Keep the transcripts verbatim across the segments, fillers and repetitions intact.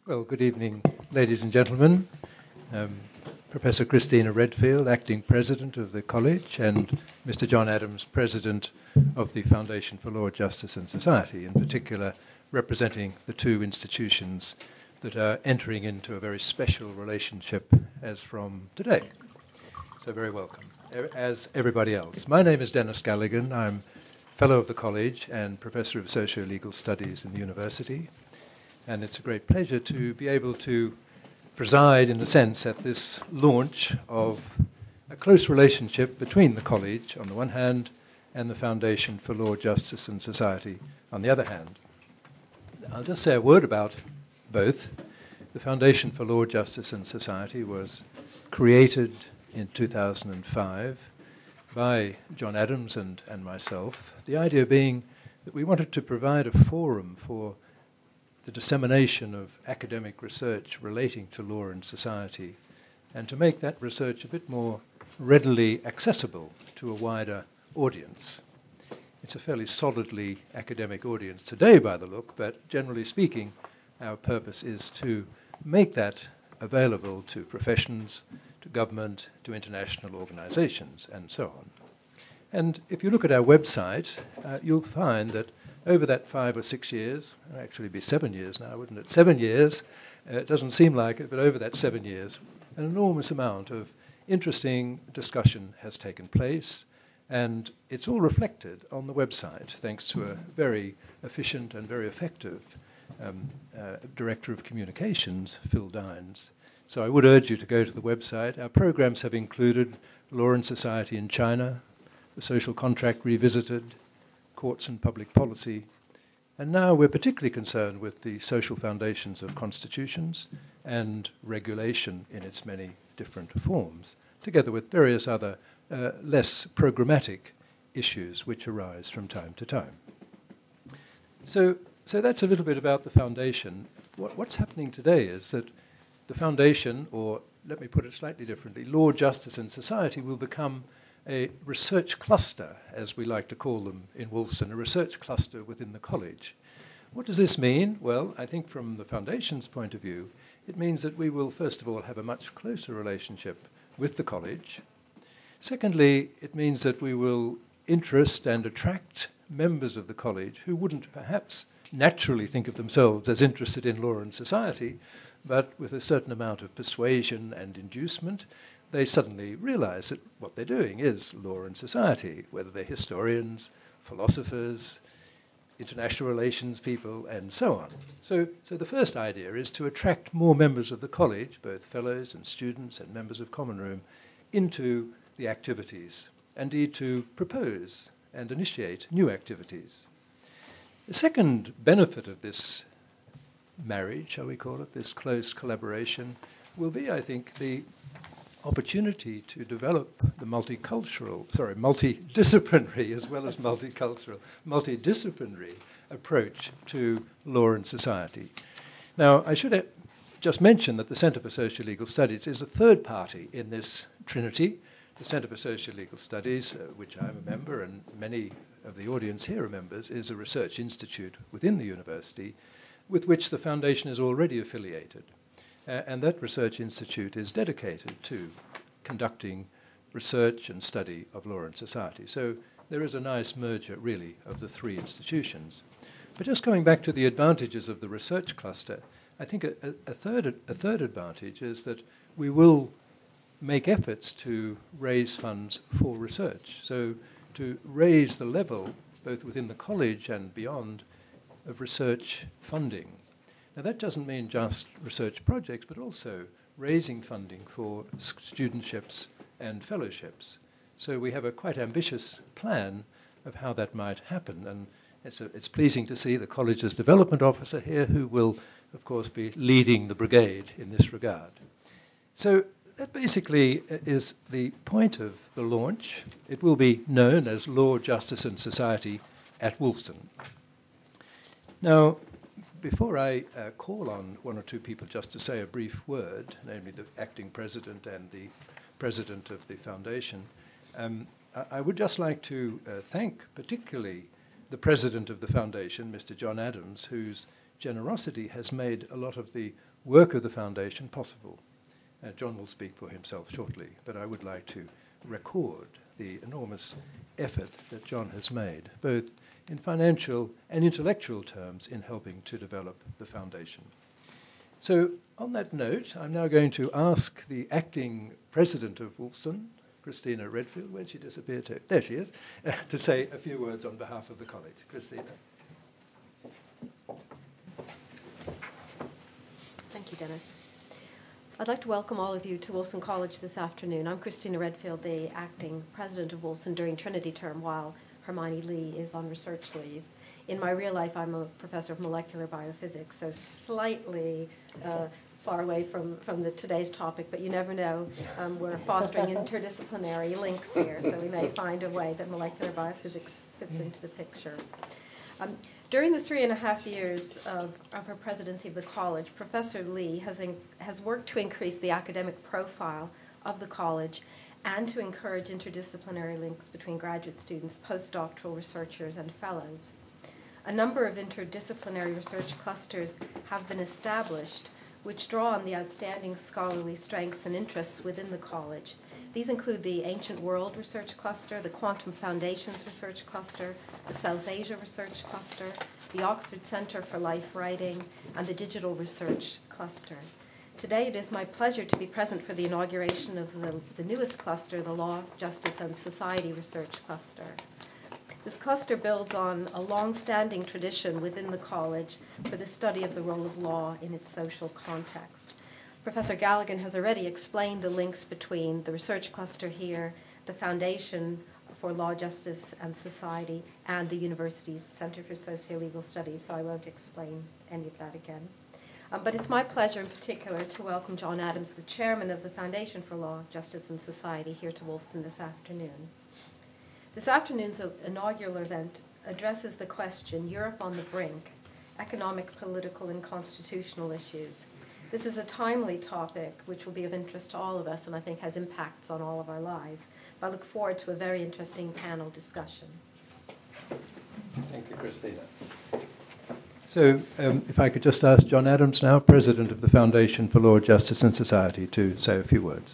Well, good evening, ladies and gentlemen. Um, Professor Christina Redfield, Acting President of the College, and Mister John Adams, President of the Foundation for Law, Justice and Society, in particular representing the two institutions that are entering into a very special relationship as from today. So very welcome, as everybody else. My name is Dennis Galligan. I'm Fellow of the College and Professor of Socio-Legal Studies in the University. And it's a great pleasure to be able to preside, in a sense, at this launch of a close relationship between the College, on the one hand, and the Foundation for Law, Justice and Society, on the other hand. I'll just say a word about both. The Foundation for Law, Justice and Society was created in two thousand five by John Adams and, and myself, the idea being that we wanted to provide a forum for the dissemination of academic research relating to law and society, and to make that research a bit more readily accessible to a wider audience. It's a fairly solidly academic audience today by the look, but generally speaking, our purpose is to make that available to professions, to government, to international organizations, and so on. And if you look at our website, uh, you'll find that over that five or six years, it'll actually be seven years now, wouldn't it? Seven years, uh, it doesn't seem like it, but over that seven years, an enormous amount of interesting discussion has taken place, and it's all reflected on the website, thanks to a very efficient and very effective um, uh, Director of Communications, Phil Dines. So I would urge you to go to the website. Our programs have included Law and Society in China, The Social Contract Revisited, Courts and Public Policy, and now we're particularly concerned with the social foundations of constitutions and regulation in its many different forms, together with various other uh, less programmatic issues which arise from time to time. So, so that's a little bit about the foundation. What, what's happening today is that the foundation, or let me put it slightly differently, Law, Justice and Society will become a research cluster, as we like to call them in Wolfson, a research cluster within the college. What does this mean? Well, I think from the Foundation's point of view, it means that we will, first of all, have a much closer relationship with the college. Secondly, it means that we will interest and attract members of the college who wouldn't perhaps naturally think of themselves as interested in law and society, but with a certain amount of persuasion and inducement, they suddenly realize that what they're doing is law and society, whether they're historians, philosophers, international relations people, and so on. So, so the first idea is to attract more members of the college, both fellows and students and members of Common Room, into the activities, indeed to propose and initiate new activities. The second benefit of this marriage, shall we call it, this close collaboration, will be, I think, the opportunity to develop the multicultural, sorry, multidisciplinary as well as multicultural, multidisciplinary approach to law and society. Now, I should just mention that the Centre for Socio-Legal Studies is a third party in this trinity. The Centre for Socio-Legal Studies, uh, which I'm a member and many of the audience here are members, is a research institute within the university with which the Foundation is already affiliated. Uh, and that research institute is dedicated to conducting research and study of law and society. So there is a nice merger, really, of the three institutions. But just coming back to the advantages of the research cluster, I think a, a, a, third, a third advantage is that we will make efforts to raise funds for research. So to raise the level, both within the college and beyond, of research funding. Now, that doesn't mean just research projects, but also raising funding for studentships and fellowships. So we have a quite ambitious plan of how that might happen, and it's, a, it's pleasing to see the college's development officer here, who will, of course, be leading the brigade in this regard. So that basically is the point of the launch. It will be known as Law, Justice and Society at Wolfson. Now, before I uh, call on one or two people just to say a brief word, namely the acting president and the president of the foundation, um, I, I would just like to uh, thank particularly the president of the foundation, Mister John Adams, who's generosity has made a lot of the work of the foundation possible. Uh, John will speak for himself shortly, but I would like to record the enormous effort that John has made, both in financial and intellectual terms, in helping to develop the foundation. So, on that note, I'm now going to ask the acting president of Wolfson, Christina Redfield, where'd she disappear to? There she is, uh, to say a few words on behalf of the college. Christina. Thank you, Dennis. I'd like to welcome all of you to Wolfson College this afternoon. I'm Christina Redfield, the acting president of Wolfson during Trinity term, while Hermione Lee is on research leave. In my real life, I'm a professor of molecular biophysics, so slightly uh, far away from, from the, today's topic, but you never know. Um, we're fostering interdisciplinary links here, so we may find a way that molecular biophysics fits into the picture. Um, during the three and a half years of, of her presidency of the college, Professor Lee has, in, has worked to increase the academic profile of the college and to encourage interdisciplinary links between graduate students, postdoctoral researchers, and fellows. A number of interdisciplinary research clusters have been established which draw on the outstanding scholarly strengths and interests within the college. These include the Ancient World Research Cluster, the Quantum Foundations Research Cluster, the South Asia Research Cluster, the Oxford Centre for Life Writing, and the Digital Research Cluster. Today it is my pleasure to be present for the inauguration of the, the newest cluster, the Law, Justice and Society Research Cluster. This cluster builds on a long-standing tradition within the college for the study of the role of law in its social context. Professor Galligan has already explained the links between the research cluster here, the Foundation for Law, Justice and Society, and the university's Center for Socio-Legal Studies, so I won't explain any of that again. Um, but it's my pleasure in particular to welcome John Adams, the chairman of the Foundation for Law, Justice and Society, here to Wolfson this afternoon. This afternoon's inaugural event addresses the question, Europe on the Brink, Economic, Political, and Constitutional Issues. This is a timely topic which will be of interest to all of us and I think has impacts on all of our lives. I look forward to a very interesting panel discussion. Thank you, Christina. So um, if I could just ask John Adams now, President of the Foundation for Law, Justice and Society, to say a few words.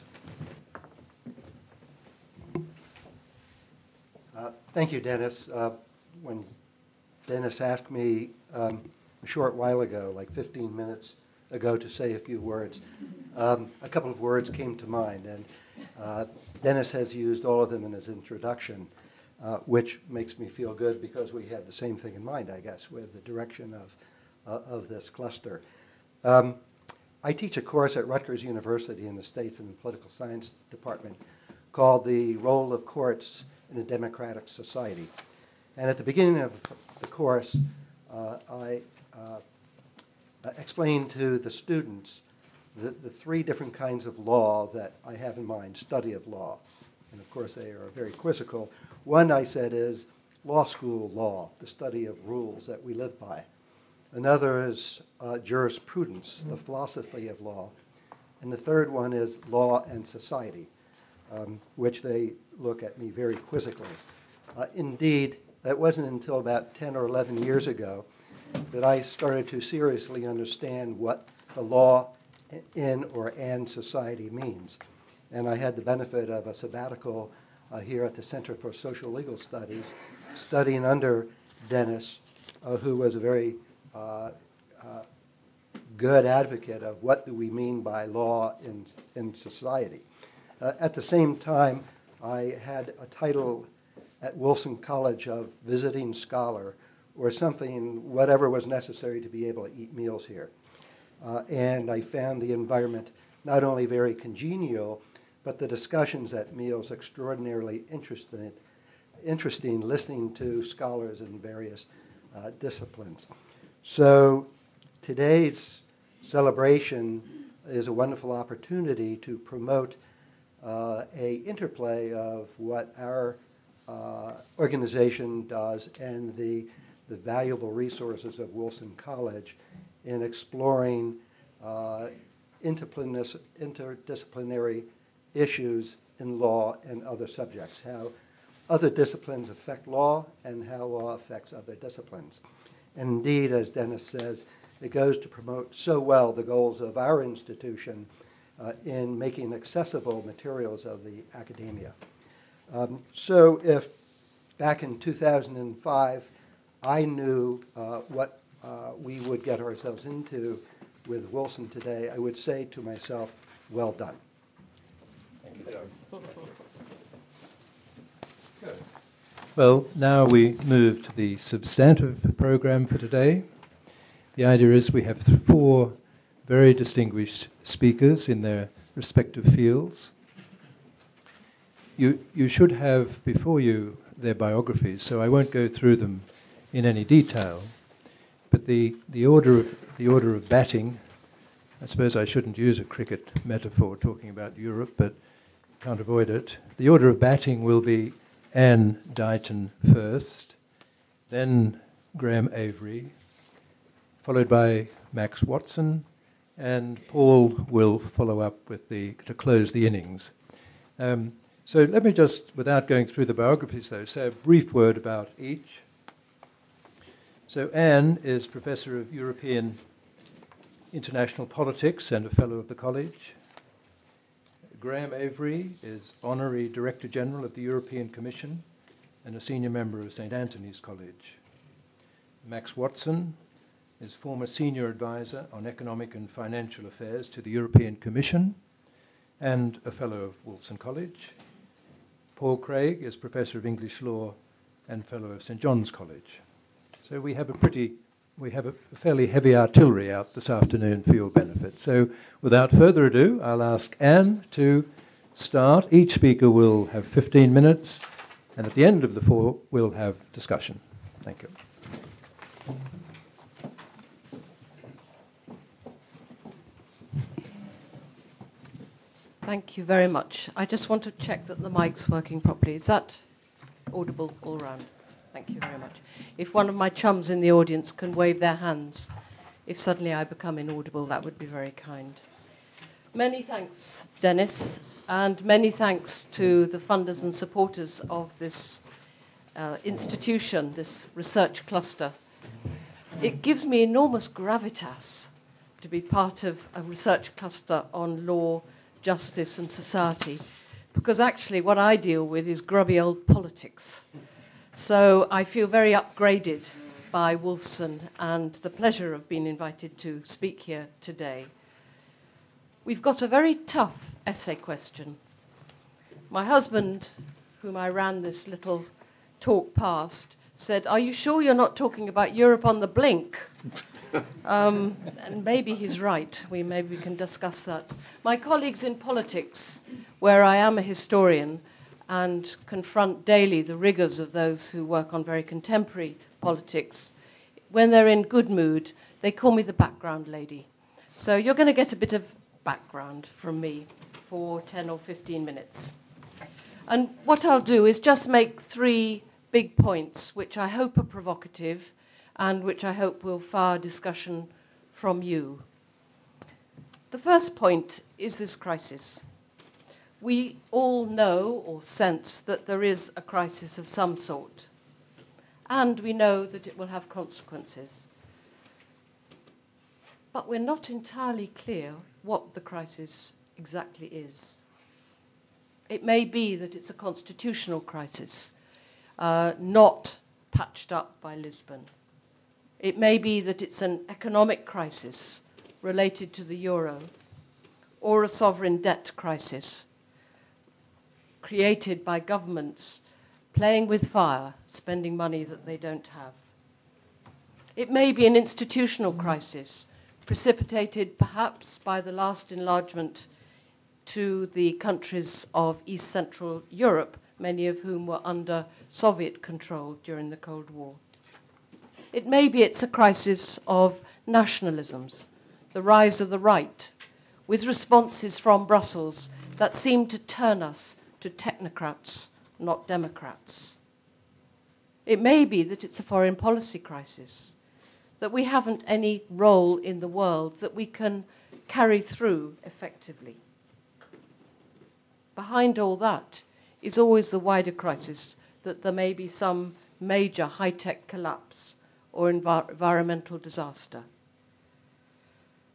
Uh, thank you, Dennis. Uh, when Dennis asked me um, a short while ago, like fifteen minutes ago, to say a few words, um, a couple of words came to mind, and uh, Dennis has used all of them in his introduction, uh, which makes me feel good because we had the same thing in mind, I guess, with the direction of, uh, of this cluster. Um, I teach a course at Rutgers University in the States in the Political Science Department called The Role of Courts in a Democratic Society. And at the beginning of the course, uh, I uh, explained to the students the, the three different kinds of law that I have in mind, study of law. And of course, they are very quizzical. One, I said, is law school law, the study of rules that we live by. Another is uh, jurisprudence, the philosophy of law. And the third one is law and society, um, which they look at me very quizzically. Uh, indeed, it wasn't until about ten or eleven years ago that I started to seriously understand what the law in or and society means. And I had the benefit of a sabbatical uh, here at the Center for Social Legal Studies, studying under Dennis, uh, who was a very uh, uh, good advocate of what do we mean by law in, in society. Uh, at the same time, I had a title at Wolfson College of visiting scholar, or something, whatever was necessary to be able to eat meals here. Uh, and I found the environment not only very congenial, but the discussions at meals extraordinarily interesting, interesting listening to scholars in various uh, disciplines. So today's celebration is a wonderful opportunity to promote uh, a interplay of what our uh, organization does and the the valuable resources of Wolfson College in exploring uh, interdisciplinary issues in law and other subjects, how other disciplines affect law and how law affects other disciplines. And indeed, as Dennis says, it goes to promote so well the goals of our institution uh, in making accessible materials of the academia. Um, so if back in two thousand five I knew uh, what uh, we would get ourselves into with Wilson today, I would say to myself, well done. Thank you, Doug. Good. Well, now we move to the substantive program for today. The idea is we have th- four very distinguished speakers in their respective fields. You, you should have before you their biographies, so I won't go through them in any detail. But the, the, order of, the order of batting, I suppose I shouldn't use a cricket metaphor talking about Europe, but can't avoid it. The order of batting will be Anne Dighton first, then Graham Avery, followed by Max Watson, and Paul will follow up with the to close the innings. Um, so let me just, without going through the biographies though, say a brief word about each. So Anne is Professor of European International Politics and a Fellow of the College. Graham Avery is Honorary Director General of the European Commission and a Senior Member of Saint Anthony's College. Max Watson is former Senior Advisor on Economic and Financial Affairs to the European Commission and a Fellow of Wolfson College. Paul Craig is Professor of English Law and Fellow of Saint John's College. So we have a pretty, we have a fairly heavy artillery out this afternoon for your benefit. So without further ado, I'll ask Anne to start. Each speaker will have fifteen minutes, and at the end of the four, we'll have discussion. Thank you. Thank you very much. I just want to check that the mic's working properly. Is that audible all round? Thank you very much. If one of my chums in the audience can wave their hands, if suddenly I become inaudible, that would be very kind. Many thanks, Dennis, and many thanks to the funders and supporters of this uh, institution, this research cluster. It gives me enormous gravitas to be part of a research cluster on law, justice and society, because actually what I deal with is grubby old politics. So I feel very upgraded by Wolfson and the pleasure of being invited to speak here today. We've got a very tough essay question. My husband, whom I ran this little talk past, said, "Are you sure you're not talking about Europe on the blink?" Um, and maybe he's right. We maybe we can discuss that. My colleagues in politics, where I am a historian and confront daily the rigors of those who work on very contemporary politics, when they're in good mood, they call me the background lady. So you're going to get a bit of background from me for ten or fifteen minutes. And what I'll do is just make three big points, which I hope are provocative, and which I hope will fire discussion from you. The first point is this crisis. We all know or sense that there is a crisis of some sort, and we know that it will have consequences. But we're not entirely clear what the crisis exactly is. It may be that it's a constitutional crisis, uh, not patched up by Lisbon. It may be that it's an economic crisis related to the euro, or a sovereign debt crisis created by governments playing with fire, spending money that they don't have. It may be an institutional crisis precipitated perhaps by the last enlargement to the countries of East Central Europe, many of whom were under Soviet control during the Cold War. It may be it's a crisis of nationalisms, the rise of the right, with responses from Brussels that seem to turn us to technocrats, not democrats. It may be that it's a foreign policy crisis, that we haven't any role in the world that we can carry through effectively. Behind all that is always the wider crisis that there may be some major high-tech collapse or envir- environmental disaster.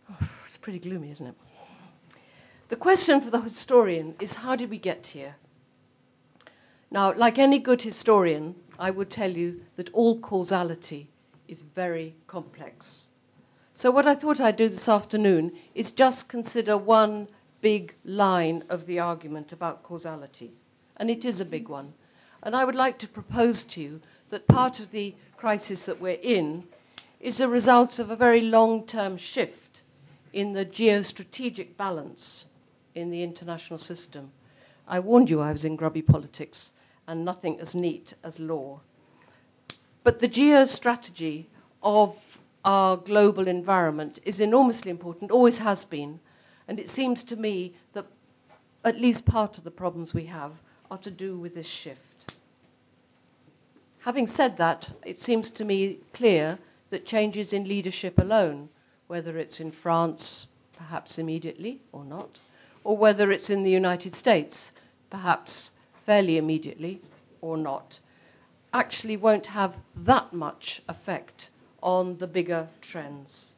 It's pretty gloomy, isn't it? The question for the historian is, how did we get here? Now, like any good historian, I would tell you that all causality is very complex. So what I thought I'd do this afternoon is just consider one big line of the argument about causality. And it is a big one. And I would like to propose to you that part of the crisis that we're in is a result of a very long-term shift in the geostrategic balance in the international system. I warned you I was in grubby politics and nothing as neat as law. But the geostrategy of our global environment is enormously important, always has been, and it seems to me that at least part of the problems we have are to do with this shift. Having said that, it seems to me clear that changes in leadership alone, whether it's in France, perhaps immediately or not, or whether it's in the United States, perhaps fairly immediately or not, actually won't have that much effect on the bigger trends.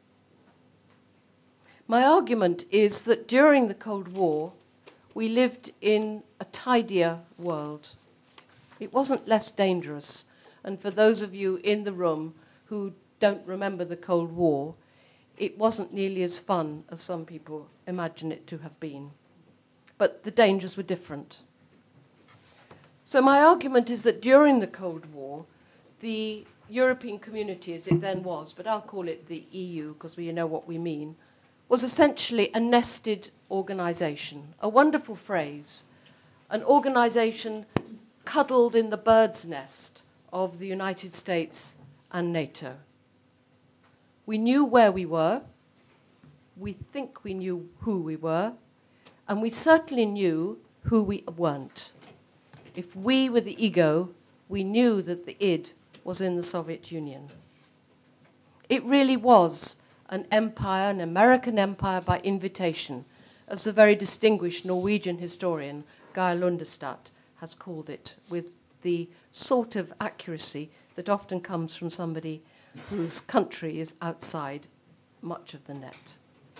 My argument is that during the Cold War, we lived in a tidier world. It wasn't less dangerous. And for those of you in the room who don't remember the Cold War, it wasn't nearly as fun as some people imagine it to have been. But the dangers were different. So my argument is that during the Cold War, the European community, as it then was, but I'll call it the E U because we know what we mean, was essentially a nested organization, a wonderful phrase, an organization cuddled in the bird's nest of the United States and NATO. We knew where we were, we think we knew who we were, and we certainly knew who we weren't. If we were the ego, we knew that the id was in the Soviet Union. It really was an empire, an American empire by invitation, as the very distinguished Norwegian historian Geir Lundestad has called it, with the sort of accuracy that often comes from somebody whose country is outside much of the net.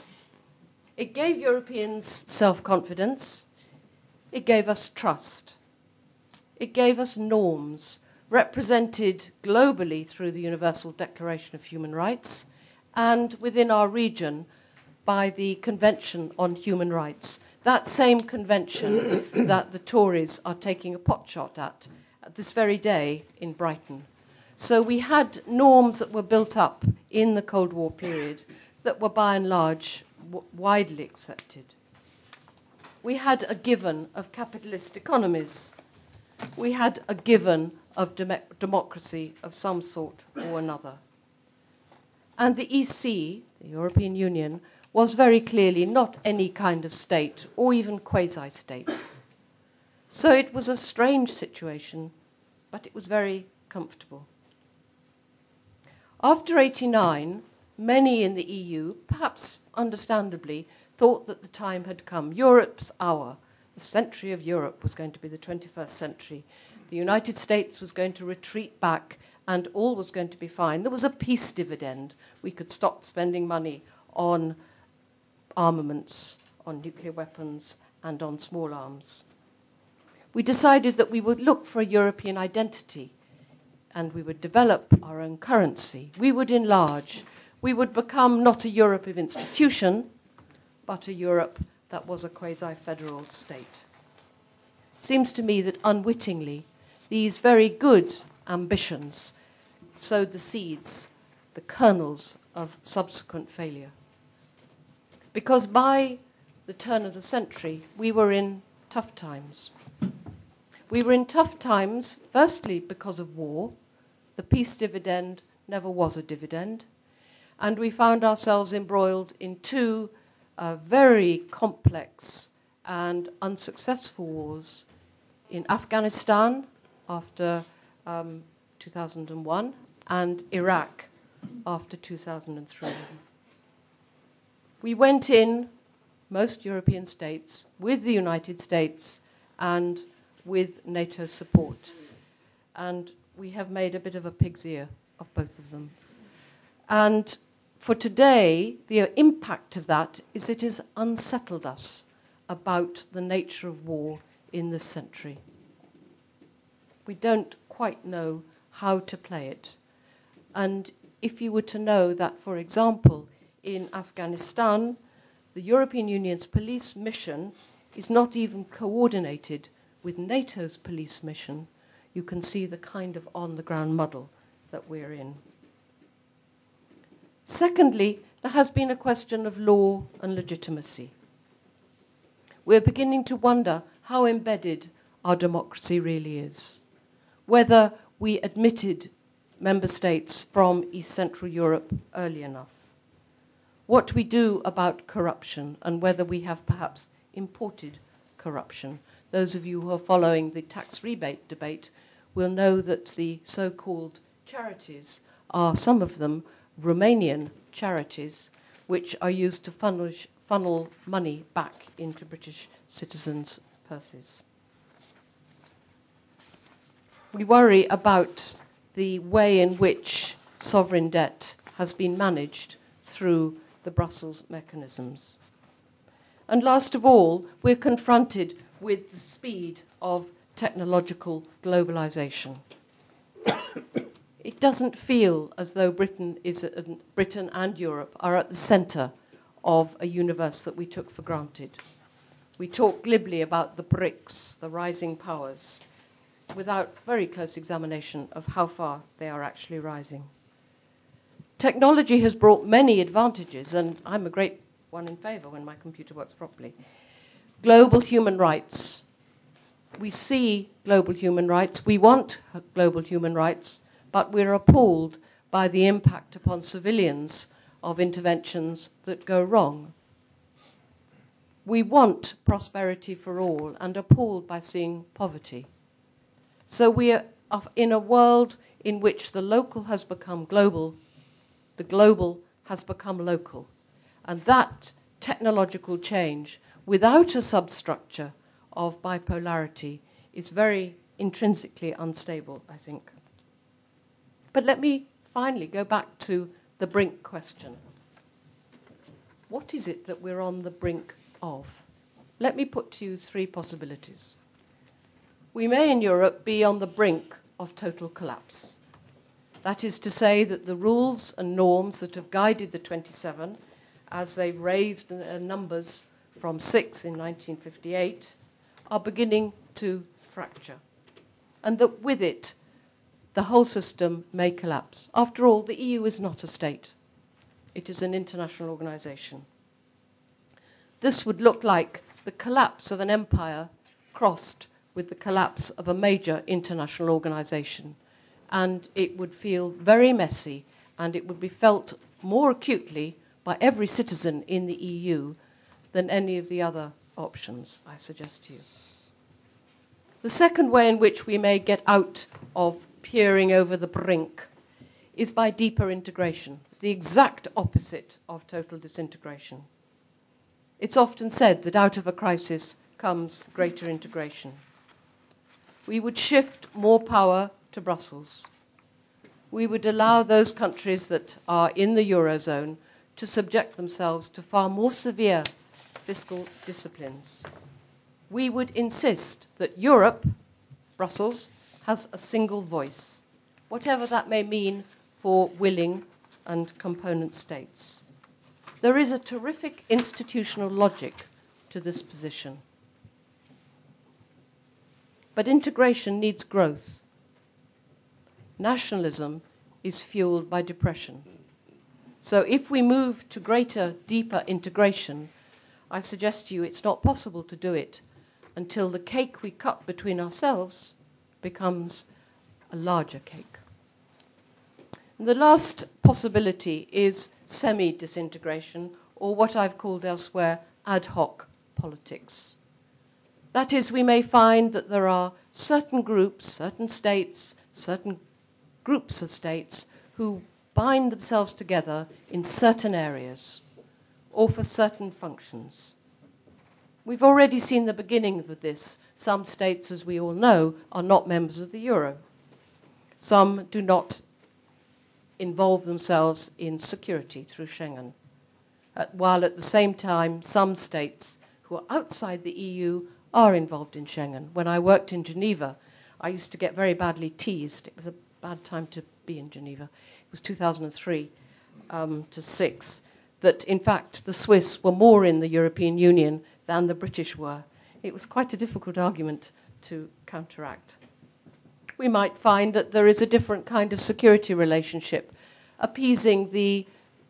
It gave Europeans self-confidence. It gave us trust. It gave us norms represented globally through the Universal Declaration of Human Rights and within our region by the Convention on Human Rights, that same convention that the Tories are taking a potshot at, at this very day in Brighton. So we had norms that were built up in the Cold War period that were by and large w- widely accepted. We had a given of capitalist economies. We had a given of dem- democracy of some sort or another. And the E C, the European Union, was very clearly not any kind of state or even quasi-state. So it was a strange situation, but it was very comfortable. After eighty-nine, many in the E U, perhaps understandably, thought that the time had come. Europe's hour, the century of Europe was going to be the twenty-first century. The United States was going to retreat back and all was going to be fine. There was a peace dividend. We could stop spending money on armaments, on nuclear weapons, and on small arms. We decided that we would look for a European identity and we would develop our own currency. We would enlarge. We would become not a Europe of institution, but a Europe that was a quasi-federal state. It seems to me that unwittingly, these very good ambitions sowed the seeds, the kernels of subsequent failure. Because by the turn of the century, we were in tough times. We were in tough times, firstly, because of war. The peace dividend never was a dividend. And we found ourselves embroiled in two uh, very complex and unsuccessful wars in Afghanistan after um, two thousand one and Iraq after two thousand three. We went in, most European states, with the United States and with NATO support. And we have made a bit of a pig's ear of both of them. And For today, the impact of that is it has unsettled us about the nature of war in this century. We don't quite know how to play it. And if you were to know that, for example, in Afghanistan, the European Union's police mission is not even coordinated with NATO's police mission, you can see the kind of on-the-ground muddle that we're in. Secondly, there has been a question of law and legitimacy. We're beginning to wonder how embedded our democracy really is, whether we admitted member states from East Central Europe early enough, what we do about corruption, and whether we have perhaps imported corruption. Those of you who are following the tax rebate debate will know that the so-called charities are, some of them, Romanian charities, which are used to funnel, funnel money back into British citizens' purses. We worry about the way in which sovereign debt has been managed through the Brussels mechanisms. And last of all, we're confronted with the speed of technological globalization. It doesn't feel as though Britain, is a, Britain and Europe are at the center of a universe that we took for granted. We talk glibly about the BRICS, the rising powers, without very close examination of how far they are actually rising. Technology has brought many advantages, and I'm a great one in favor when my computer works properly. Global human rights. We see global human rights. We want global human rights, but we're appalled by the impact upon civilians of interventions that go wrong. We want prosperity for all and appalled by seeing poverty. So we are in a world in which the local has become global, the global has become local. And that technological change, without a substructure of bipolarity, is very intrinsically unstable, I think. But let me finally go back to the brink question. What is it that we're on the brink of? Let me put to you three possibilities. We may in Europe be on the brink of total collapse. That is to say that the rules and norms that have guided the twenty-seven, as they've raised uh, numbers from six in nineteen fifty-eight, are beginning to fracture. And that with it, the whole system may collapse. After all, the E U is not a state. It is an international organization. This would look like the collapse of an empire crossed with the collapse of a major international organization. And it would feel very messy, and it would be felt more acutely by every citizen in the E U than any of the other options I suggest to you. The second way in which we may get out of peering over the brink is by deeper integration, the exact opposite of total disintegration. It's often said that out of a crisis comes greater integration. We would shift more power to Brussels. We would allow those countries that are in the Eurozone to subject themselves to far more severe fiscal disciplines. We would insist that Europe, Brussels, has a single voice, whatever that may mean for willing and component states. There is a terrific institutional logic to this position. But integration needs growth. Nationalism is fueled by depression. So if we move to greater, deeper integration, I suggest to you it's not possible to do it until the cake we cut between ourselves becomes a larger cake. And the last possibility is semi-disintegration, or what I've called elsewhere ad hoc politics. That is, we may find that there are certain groups, certain states, certain groups of states who bind themselves together in certain areas or for certain functions. We've already seen the beginning of this. Some states, as we all know, are not members of the euro. Some do not involve themselves in security through Schengen, uh, while at the same time some states who are outside the E U are involved in Schengen. When I worked in Geneva, I used to get very badly teased. It was a bad time to be in Geneva. It was two thousand three um, to six, that in fact the Swiss were more in the European Union than the British were. It was quite a difficult argument to counteract. We might find that there is a different kind of security relationship, appeasing the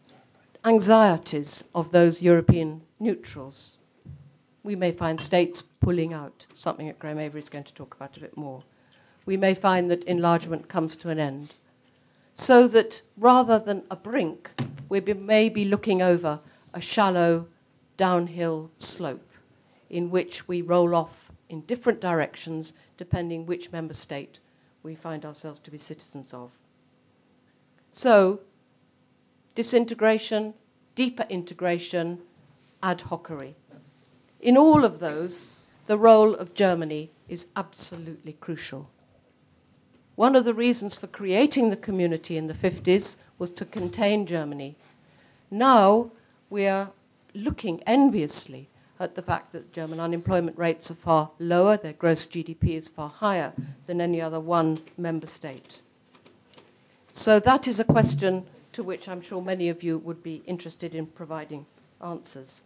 anxieties of those European neutrals. We may find states pulling out, something that Graham Avery is going to talk about a bit more. We may find that enlargement comes to an end. So that rather than a brink, we be, may be looking over a shallow downhill slope in which we roll off in different directions depending which member state we find ourselves to be citizens of. So, disintegration, deeper integration, ad hocery. In all of those, the role of Germany is absolutely crucial. One of the reasons for creating the community in the fifties was to contain Germany. Now we are looking enviously at the fact that German unemployment rates are far lower, their gross G D P is far higher than any other one member state. So that is a question to which I'm sure many of you would be interested in providing answers.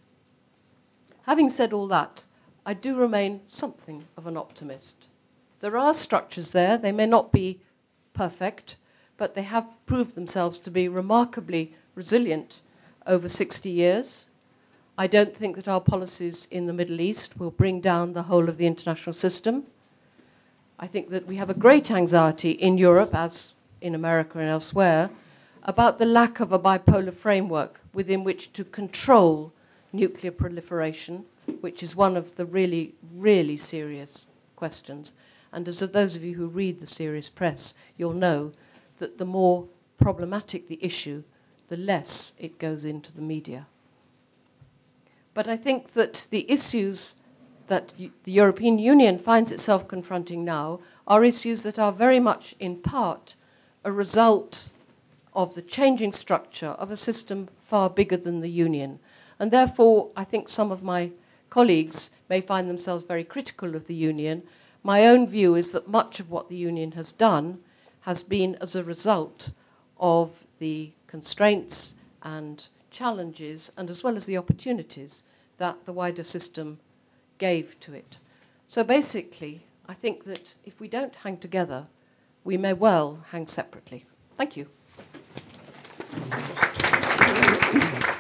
Having said all that, I do remain something of an optimist. There are structures there. They may not be perfect, but they have proved themselves to be remarkably resilient over sixty years. I don't think that our policies in the Middle East will bring down the whole of the international system. I think that we have a great anxiety in Europe, as in America and elsewhere, about the lack of a bipolar framework within which to control nuclear proliferation, which is one of the really, really serious questions. And as of those of you who read the serious press, you'll know that the more problematic the issue, the less it goes into the media. But I think that the issues that the European Union finds itself confronting now are issues that are very much in part a result of the changing structure of a system far bigger than the Union. And therefore, I think some of my colleagues may find themselves very critical of the Union. My own view is that much of what the Union has done has been as a result of the constraints and challenges, and as well as the opportunities that the wider system gave to it. So basically, I think that if we don't hang together, we may well hang separately. Thank you.